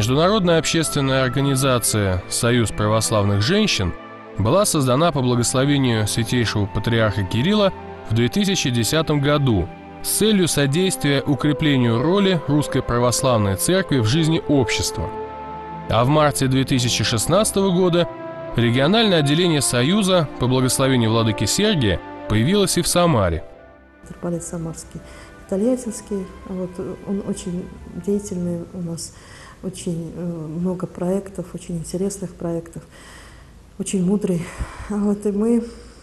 Международная общественная организация «Союз православных женщин» была создана по благословению Святейшего Патриарха Кирилла в 2010 году с целью содействия укреплению роли Русской Православной Церкви в жизни общества. А в марте 2016 года региональное отделение Союза по благословению владыки Сергия появилось и в Самаре. Арбалет Самарский, Тольяттинский, он очень деятельный у нас, очень много проектов, очень интересных проектов, очень мудрый. И мы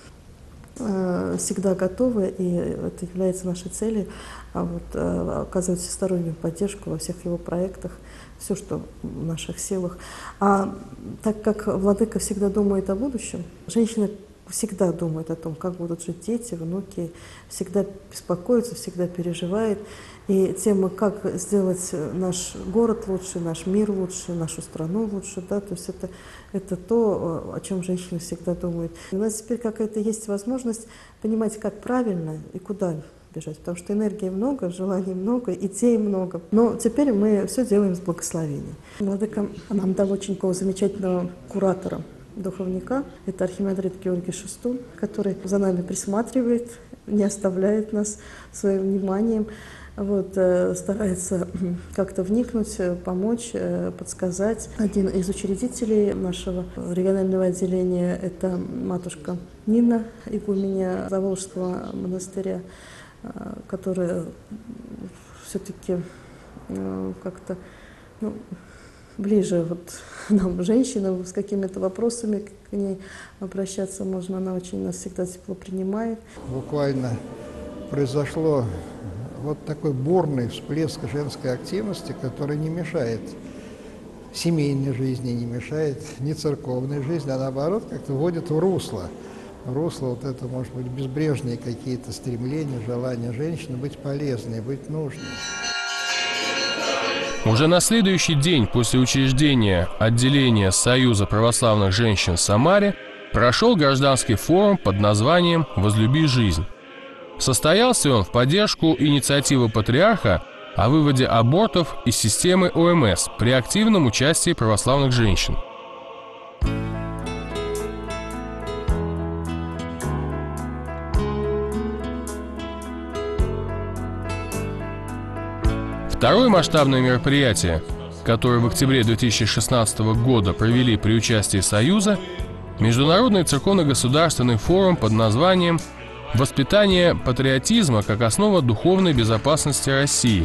всегда готовы, и это является нашей целью, оказывать всестороннюю поддержку во всех его проектах, все, что в наших силах. А так как владыка всегда думает о будущем, женщина всегда думает о том, как будут жить дети, внуки, всегда беспокоится, всегда переживает. И тема, как сделать наш город лучше, наш мир лучше, нашу страну лучше, да, то есть это то, о чем женщина всегда думает. У нас теперь какая-то есть возможность понимать, как правильно и куда бежать, потому что энергии много, желаний много, идей много. Но теперь мы все делаем с благословения. Владыка нам дал очень такого замечательного куратора, духовника. Это архимандрит Георгий Шестун, который за нами присматривает, не оставляет нас своим вниманием. Старается как-то вникнуть, помочь, подсказать. Один из учредителей нашего регионального отделения – это матушка Нина, игуменя Заволжского монастыря, которая все-таки как-то ближе нам, женщинам, с какими-то вопросами к ней обращаться можно. Она очень нас всегда тепло принимает. Буквально произошло такой бурный всплеск женской активности, который не мешает семейной жизни, не мешает ни церковной жизни, а наоборот как-то вводит в русло. В русло это, может быть, безбрежные какие-то стремления, желания женщины быть полезной, быть нужной. Уже на следующий день после учреждения отделения Союза православных женщин в Самаре прошел гражданский форум под названием «Возлюби жизнь». Состоялся он в поддержку инициативы Патриарха о выводе абортов из системы ОМС при активном участии православных женщин. Второе масштабное мероприятие, которое в октябре 2016 года провели при участии Союза, Международный церковно-государственный форум под названием «Воспитание патриотизма как основа духовной безопасности России».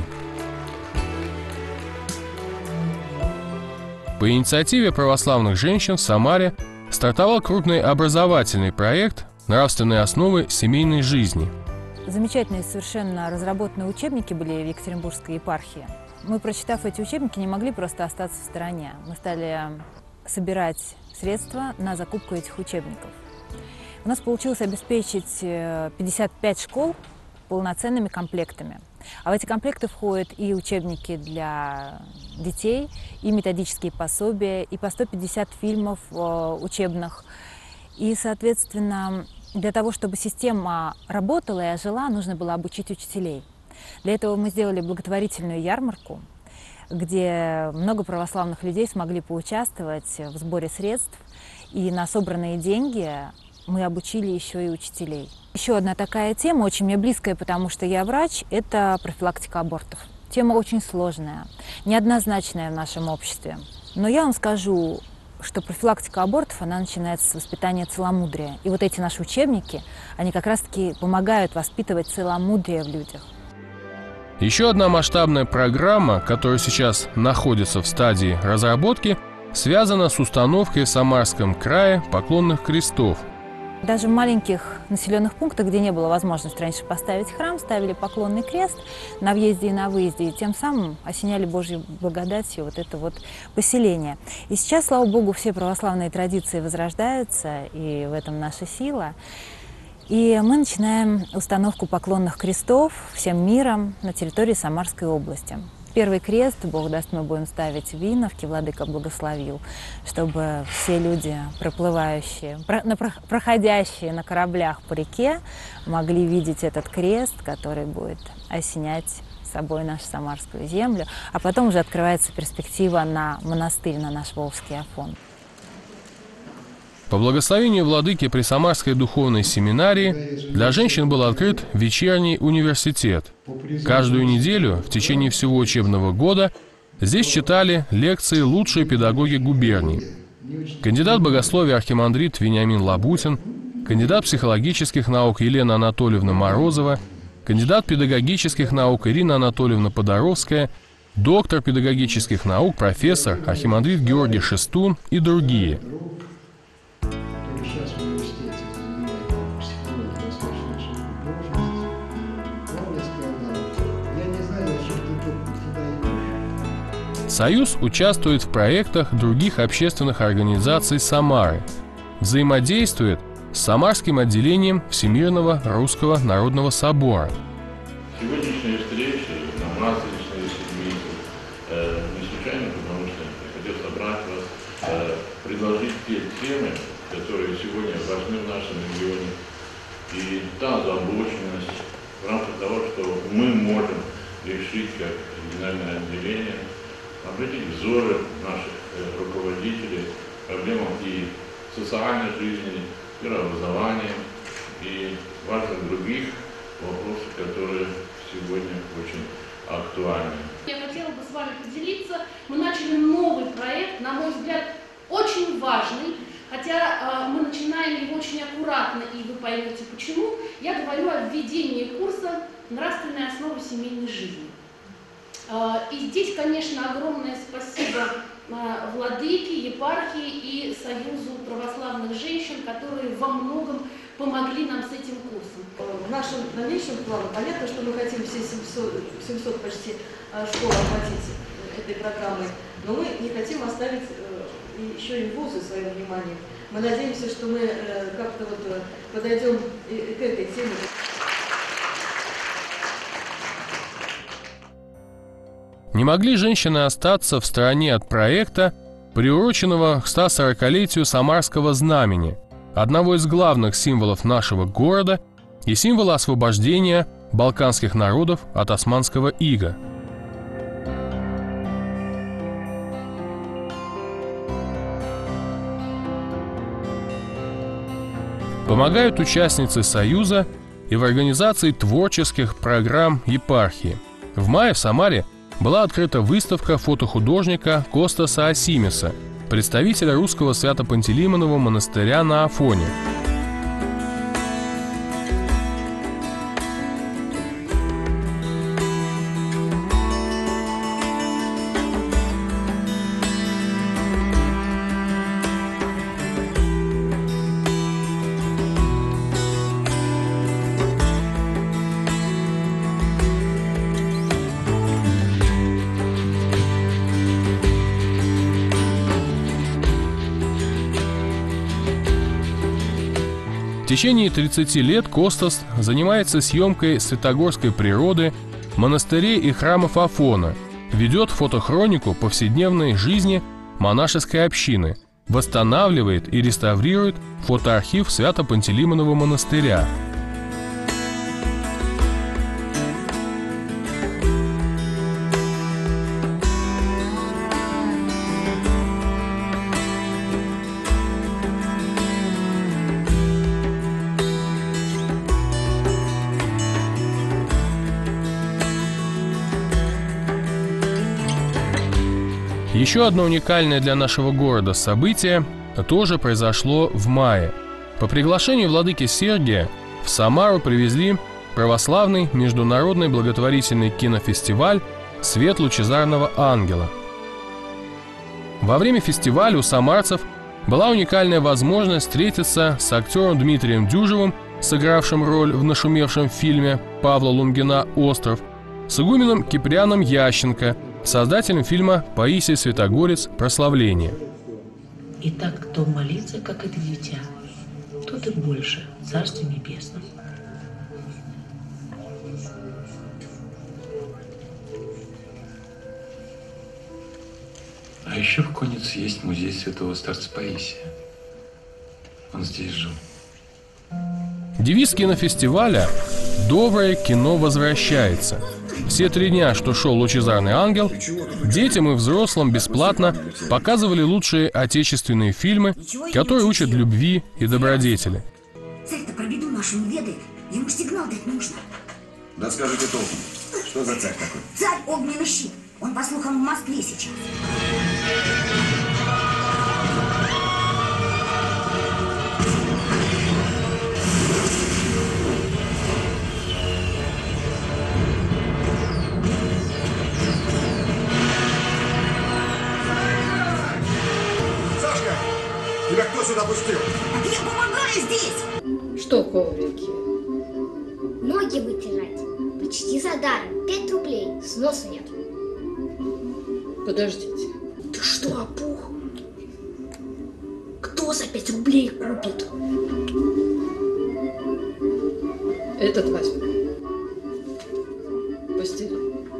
По инициативе православных женщин в Самаре стартовал крупный образовательный проект «Нравственные основы семейной жизни». Замечательные совершенно разработанные учебники были в Екатеринбургской епархии. Мы, прочитав эти учебники, не могли просто остаться в стороне. Мы стали собирать средства на закупку этих учебников. У нас получилось обеспечить 55 школ полноценными комплектами. А в эти комплекты входят и учебники для детей, и методические пособия, и по 150 фильмов учебных. И, соответственно, для того, чтобы система работала и ожила, нужно было обучить учителей. Для этого мы сделали благотворительную ярмарку, где много православных людей смогли поучаствовать в сборе средств. И на собранные деньги мы обучили еще и учителей. Еще одна такая тема, очень мне близкая, потому что я врач, это профилактика абортов. Тема очень сложная, неоднозначная в нашем обществе. Но я вам скажу, что профилактика абортов, она начинается с воспитания целомудрия. И эти наши учебники, они как раз-таки помогают воспитывать целомудрие в людях. Еще одна масштабная программа, которая сейчас находится в стадии разработки, связана с установкой в Самарском крае поклонных крестов. Даже в маленьких населенных пунктах, где не было возможности раньше поставить храм, ставили поклонный крест на въезде и на выезде, и тем самым осеняли Божьей благодатью это поселение. И сейчас, слава Богу, все православные традиции возрождаются, и в этом наша сила. И мы начинаем установку поклонных крестов всем миром на территории Самарской области. Первый крест, Бог даст, мы будем ставить в Виновке, владыка благословил, чтобы все люди, проходящие на кораблях по реке, могли видеть этот крест, который будет осенять собой нашу Самарскую землю, а потом уже открывается перспектива на монастырь, на наш Волжский Афон. По благословению владыки при Самарской духовной семинарии для женщин был открыт вечерний университет. Каждую неделю в течение всего учебного года здесь читали лекции лучшие педагоги губернии. Кандидат богословия архимандрит Вениамин Лабутин, кандидат психологических наук Елена Анатольевна Морозова, кандидат педагогических наук Ирина Анатольевна Подоровская, доктор педагогических наук, профессор архимандрит Георгий Шестун и другие. Союз участвует в проектах других общественных организаций Самары, взаимодействует с Самарским отделением Всемирного Русского Народного Собора. Сегодняшняя встреча на масличной седмице не случайно, потому что я хотел собрать вас, предложить те темы, которые сегодня важны в нашем регионе, и та озабоченность в рамках того, что мы можем решить как региональное отделение, обратить взоры наших руководителей к проблемам и социальной жизни, мирообразования и важных других вопросов, которые сегодня очень актуальны. Я хотела бы с вами поделиться. Мы начали новый проект, на мой взгляд, очень важный, хотя мы начинаем его очень аккуратно, и вы поймете почему. Я говорю о введении курса «Нравственные основы семейной жизни». И здесь, конечно, огромное спасибо владыке, епархии и Союзу православных женщин, которые во многом помогли нам с этим курсом. В нашем дальнейшем плане понятно, что мы хотим все 700 почти школ охватить этой программой, но мы не хотим оставить еще и вузы своим вниманием. Мы надеемся, что мы как-то вот подойдем и к этой теме. Не могли женщины остаться в стороне от проекта, приуроченного к 140-летию Самарского знамени, одного из главных символов нашего города и символа освобождения балканских народов от османского ига. Помогают участницы Союза и в организации творческих программ епархии. В мае в Самаре была открыта выставка фотохудожника Костаса Асимиса, представителя русского Свято-Пантелеймонового монастыря на Афоне. В течение 30 лет Костас занимается съемкой святогорской природы, монастырей и храмов Афона, ведет фотохронику повседневной жизни монашеской общины, восстанавливает и реставрирует фотоархив Свято-Пантелеймонового монастыря. Еще одно уникальное для нашего города событие тоже произошло в мае. По приглашению владыки Сергия в Самару привезли православный международный благотворительный кинофестиваль «Свет лучезарного ангела». Во время фестиваля у самарцев была уникальная возможность встретиться с актером Дмитрием Дюжевым, сыгравшим роль в нашумевшем фильме Павла Лунгина «Остров», с игуменом Киприаном Ященко, создателем фильма «Паисий Святогорец. Прославление». Итак, кто молится, как это дитя, тот и больше в Царстве Небесном. А еще в Коннице есть музей святого старца Паисия. Он здесь жил. Девиз кинофестиваля «Доброе кино возвращается». Все 3 дня, что шел «Лучезарный ангел», детям и взрослым бесплатно показывали лучшие отечественные фильмы, которые учат любви и добродетели. Царь-то про беду нашу не ведает. Ему сигнал дать нужно. Да скажите толком, что за царь такой? Царь огненный щит. Он, по слухам, в Москве сейчас. Сашка, тебя кто сюда пустил? Я помогаю здесь. Что коврики? Ноги вытирать. Почти за даром. 5 рублей. Сносу нет. Подождите. Ты что, опух? Кто за 5 рублей купит? Этот возьму. Постель.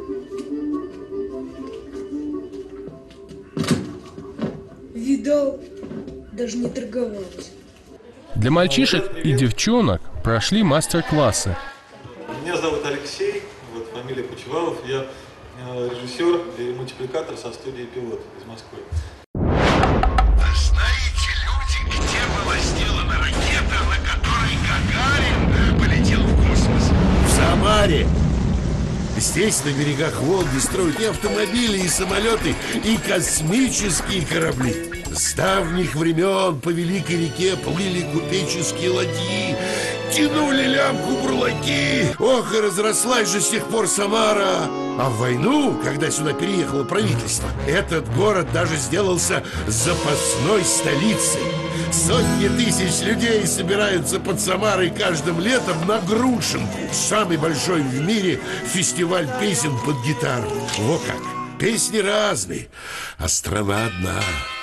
Видал? Даже не торговалась. Для мальчишек и девчонок прошли мастер-классы. Меня зовут Алексей, вот фамилия Почевалов. Я режиссер и мультипликатор со студии «Пилот» из Москвы. Вы знаете, люди, где была сделана ракета, на которой Гагарин полетел в космос? В Самаре. Здесь, на берегах Волги, строят и автомобили, и самолеты, и космические корабли. С давних времен по великой реке плыли купеческие ладьи, тянули лямку бурлаки. Ох, и разрослась же с тех пор Самара. А в войну, когда сюда переехало правительство, этот город даже сделался запасной столицей. Сотни тысяч людей собираются под Самарой каждым летом на Грушинку. Самый большой в мире фестиваль песен под гитару. Во как! Песни разные, а страна одна.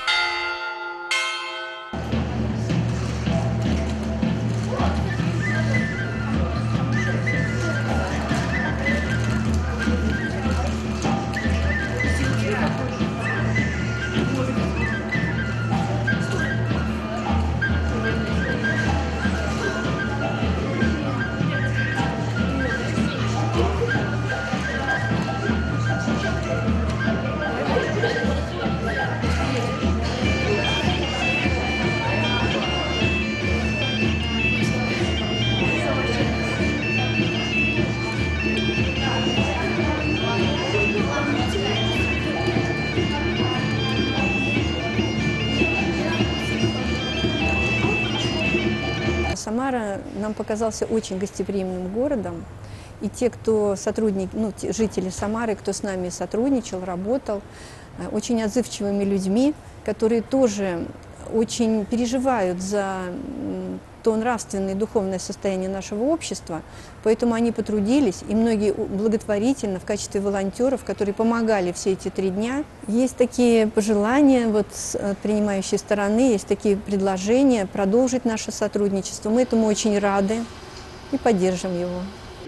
Самара нам показался очень гостеприимным городом, и те, кто жители Самары, кто с нами сотрудничал, работал, очень отзывчивыми людьми, которые тоже очень переживают за то нравственное и духовное состояние нашего общества, поэтому они потрудились, и многие благотворительно в качестве волонтеров, которые помогали все эти 3 дня. Есть такие пожелания от принимающей стороны, есть такие предложения продолжить наше сотрудничество. Мы этому очень рады и поддержим его.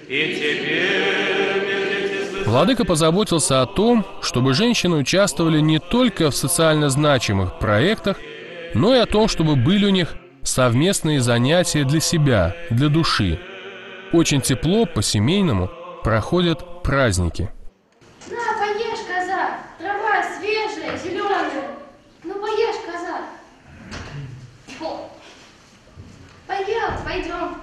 Владыка позаботился о том, чтобы женщины участвовали не только в социально значимых проектах, но и о том, чтобы были у них совместные занятия для себя, для души. Очень тепло, по-семейному проходят праздники. На, поешь, коза! Трава свежая, зеленая. Ну, поешь, коза! О. Поел, пойдем.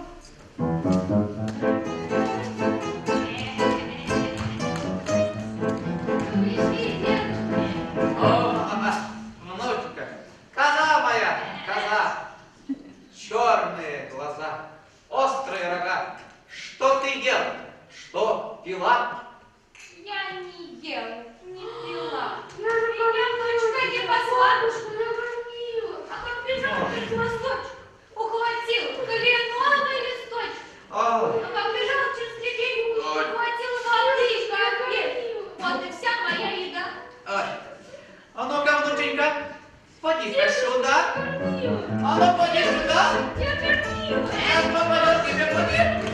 Черные глаза, острые рога. Что ты ел? Что пила? Я не ел, не пила. Меня дочка не послушала. А как бежал этот листочек, ухватил кленовый листочек. А как бежал через реку, ухватил воды и капель. Вот и вся моя еда. А ну-ка, внученька, поди-ка сюда. А ну, поди сюда. Я кормила. Я попадет тебе, поди.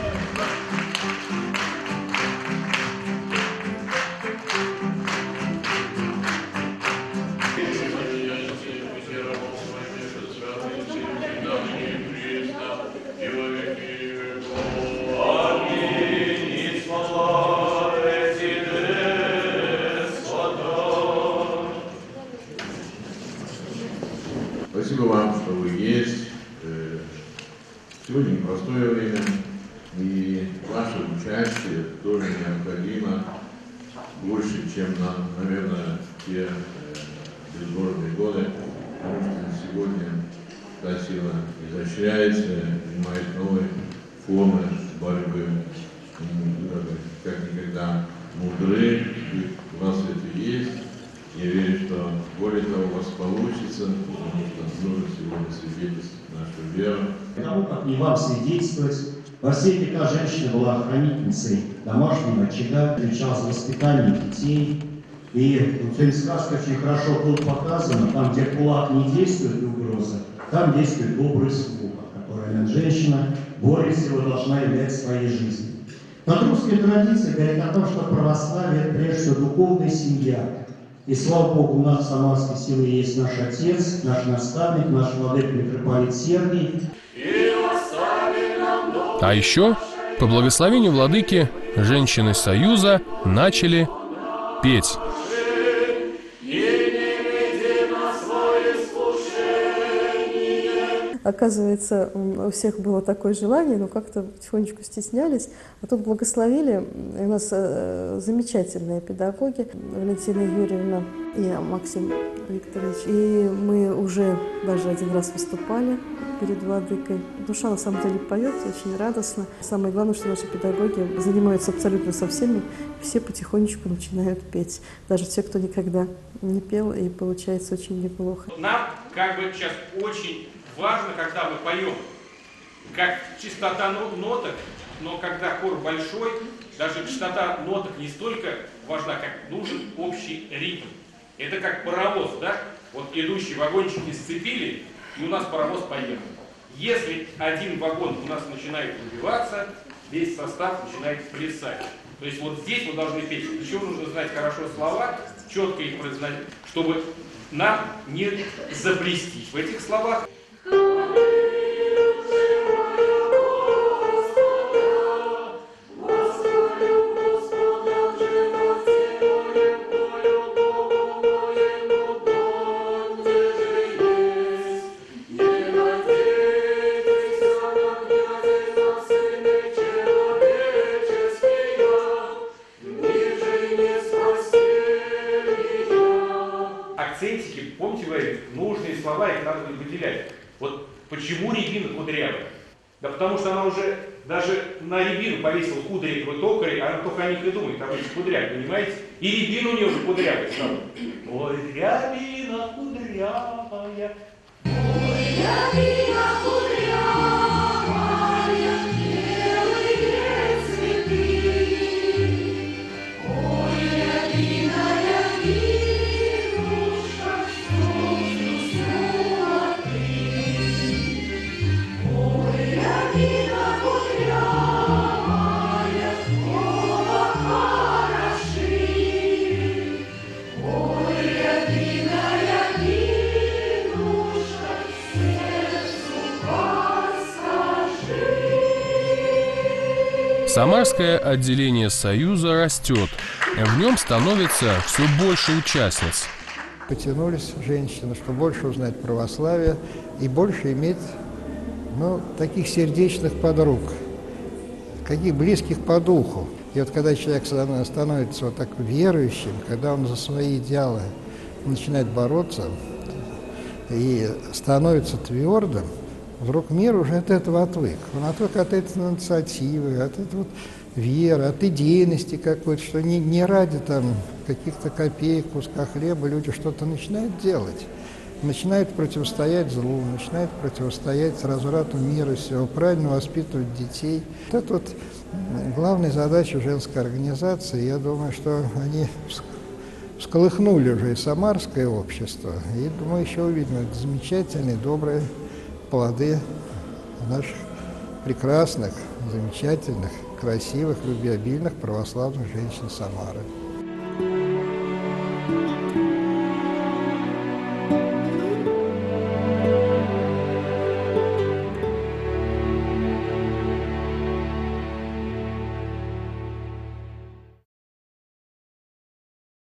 Аминь, слава тебе. вам, что вы есть. Сегодня непростое время, и ваше участие тоже необходимо больше, чем нам, наверное, те безбожные годы, потому что сегодня та сила изощряется, принимает новые формы борьбы, как никогда мудры, у вас это есть. Я верю, что более того у вас получится, потому что нужно сегодня свидетельствовать нашу веру. Потому как не вам свидетельствовать, во все века женщина была хранительницей домашнего очага, отвечала за воспитание детей. И в фильме «Сказка» очень хорошо было показано, там, где кулак не действует и угроза, там действует добрый слух, которой женщина более всего должна являть своей жизнью. Но русская традиция говорит о том, что православие – это прежде всего духовная семья. И слава Богу, у нас в Самарской Силе есть наш отец, наш наставник, наш владыка митрополит Сергий. А еще, по благословению владыки, женщины Союза начали петь. Оказывается, у всех было такое желание, но как-то потихонечку стеснялись. А тут благословили. И у нас замечательные педагоги, Валентина Юрьевна и Максим Викторович. И мы уже даже один раз выступали перед владыкой. Душа на самом деле поет, очень радостно. Самое главное, что наши педагоги занимаются абсолютно со всеми. Все потихонечку начинают петь. Даже те, кто никогда не пел, и получается очень неплохо. Нам как бы сейчас очень важно, когда мы поем, как частота ноток, но когда хор большой, даже частота ноток не столько важна, как нужен общий ритм. Это как паровоз, да? Вот идущие вагончики сцепили, и у нас паровоз поехал. Если один вагон у нас начинает убиваться, весь состав начинает плясать. То есть вот здесь мы должны петь. Для чего нужно знать хорошо слова, четко их произносить, чтобы нам не заплестись в этих словах. Акцентики, помните, говорили, нужные слова, их надо выделять. Вот почему рябина кудрявая? Да потому что она уже даже на рябину повесила кудри этого токаря, она только о них и думает, об этих кудрях, понимаете? И рябина у нее уже кудрявая стала. Ой, рябина кудрявая. Ой, рябина кудрявая, белые цветы. Ой, рябина, рябинушка, Самарское отделение Союза растет. В нем становится все больше участниц. Потянулись женщины, чтобы больше узнать православие и больше иметь, таких сердечных подруг, каких близких по духу. И вот когда человек становится вот так верующим, когда он за свои идеалы начинает бороться и становится твердым, вдруг мир уже от этого отвык. Он отвык от этой инициативы, от этой вот веры, от идейности какой-то, что не ради там каких-то копеек, куска хлеба люди что-то начинают делать. Начинают противостоять злу, начинают противостоять разврату мира всего, правильно воспитывать детей. Вот это вот главная задача женской организации. Я думаю, что они всколыхнули уже и самарское общество. И думаю, еще увидим замечательные, добрые плоды наших прекрасных, замечательных, красивых, любвеобильных православных женщин Самары.